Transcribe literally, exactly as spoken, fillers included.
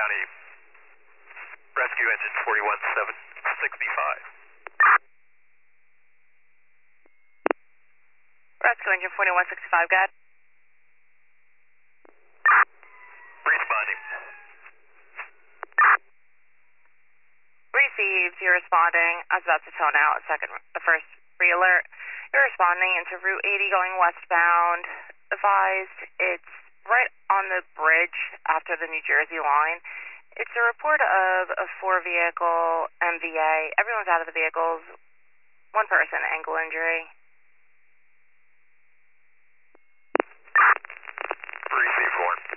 County, rescue engine forty-one seven sixty-five. Rescue engine forty-one sixty-five, go ahead. Responding. Received, you're responding. I was about to tone out a second, the first re-alert. You're responding into Route eighty going westbound. Advised, it's right on the bridge after the New Jersey line. It's a report of a four-vehicle M V A. Everyone's out of the vehicles. One person, ankle injury. Received, Warren.